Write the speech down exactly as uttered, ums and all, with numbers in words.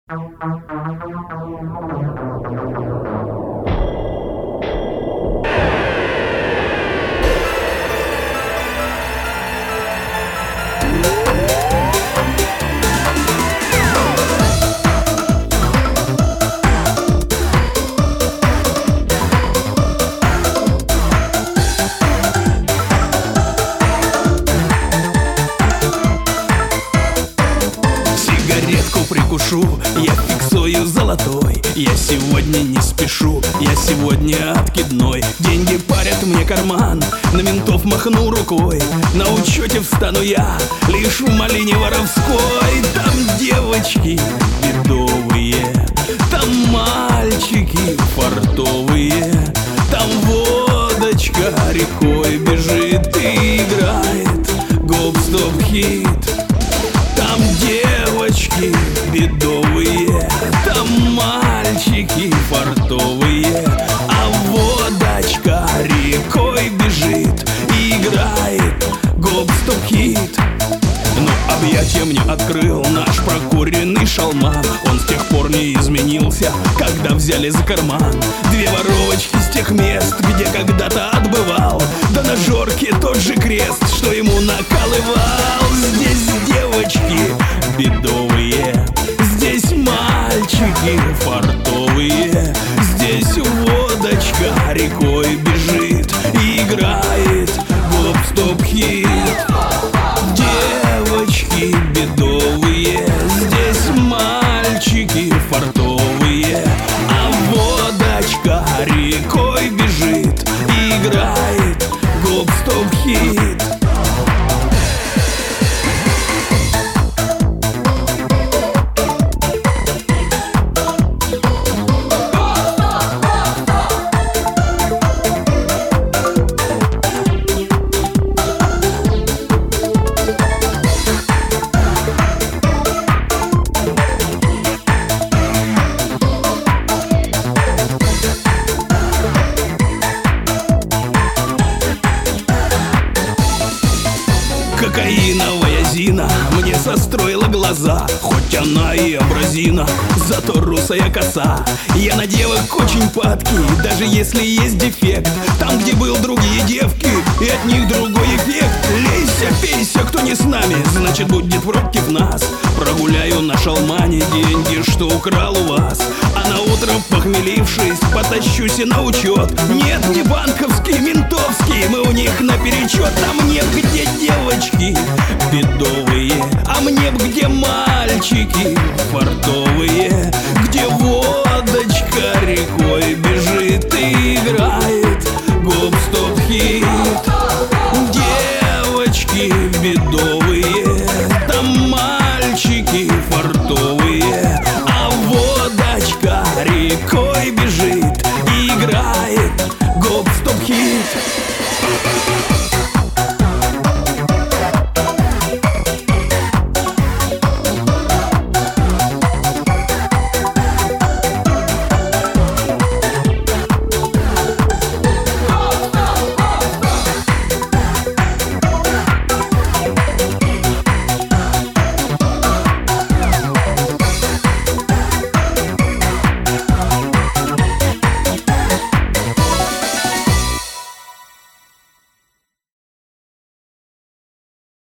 Прикушу, я фиксую золотой. Я сегодня не спешу, я сегодня откидной. Деньги парят мне карман, на ментов махну рукой. На учете встану я, лишь в малине воровской. Там девочки бедовые, там мальчики фартовые. Там водочка рекой бежит и играет гоп-стоп-хит. Там девочки бедовые, там мальчики фартовые. А водочка рекой бежит и играет гоп-стоп-хит. Но объятия мне открыл наш прокуренный шалман. Он с тех пор не изменился, когда взяли за карман. Две воровочки с тех мест, где когда-то отбывал. Да на Жорке тот же крест, что ему наколывал. Здесь девочки бедовые, здесь мальчики фартовые. Здесь водочка рекой бежит и играет гоп-стоп-хит. Девочки бедовые, здесь мальчики фартовые. А водочка рекой бежит и играет гоп-стоп-хит. Кокаиновая Зина мне состроила глаза. Хоть она и абразина, зато русая коса. Я на девок очень падкий, даже если есть дефект. Там, где был другие девки, и от них другой эффект. Лейся, пейся, кто не с нами, значит будет против нас. Прогуляю на шалмане деньги, что украл у вас. А на утро, похмелившись, потащусь и на учет. Нет, не банковский, ментовский, мы у них наперечет. Там нет